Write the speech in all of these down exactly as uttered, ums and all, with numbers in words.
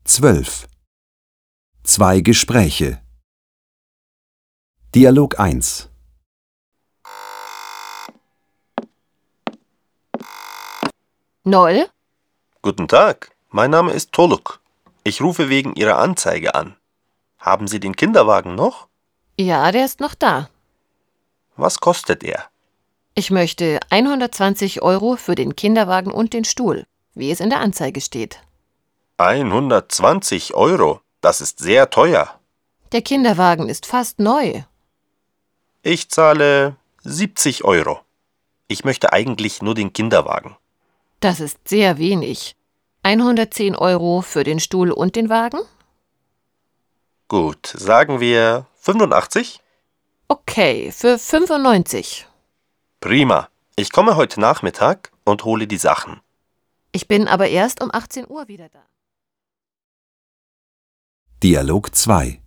zwölf. Zwei Gespräche. Dialog eins. Noll? Guten Tag, mein Name ist Toluk. Ich rufe wegen Ihrer Anzeige an. Haben Sie den Kinderwagen noch? Ja, der ist noch da. Was kostet er? Ich möchte hundertzwanzig Euro für den Kinderwagen und den Stuhl, wie es in der Anzeige steht. hundertzwanzig Euro, das ist sehr teuer. Der Kinderwagen ist fast neu. Ich zahle siebzig Euro. Ich möchte eigentlich nur den Kinderwagen. Das ist sehr wenig. hundertzehn Euro für den Stuhl und den Wagen? Gut, sagen wir fünfundachtzig? Okay, für fünfundneunzig. Prima. Ich komme heute Nachmittag und hole die Sachen. Ich bin aber erst um achtzehn Uhr wieder da. Dialog zwei.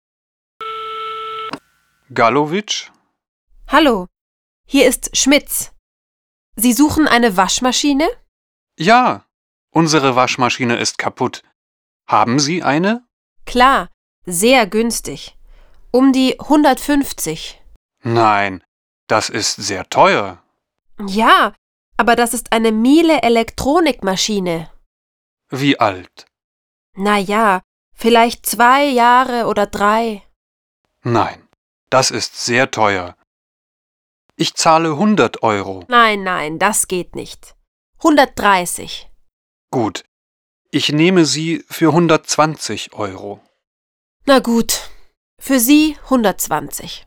Gallowitsch? Hallo, hier ist Schmitz. Sie suchen eine Waschmaschine? Ja, unsere Waschmaschine ist kaputt. Haben Sie eine? Klar, sehr günstig. Um die hundertfünfzig. Nein, das ist sehr teuer. Ja, aber das ist eine Miele Elektronikmaschine. Wie alt? Na ja, vielleicht zwei Jahre oder drei. Nein, das ist sehr teuer. Ich zahle hundert Euro. Nein, nein, das geht nicht. hundertdreißig. Gut, ich nehme sie für hundertzwanzig Euro. Na gut, für Sie hundertzwanzig.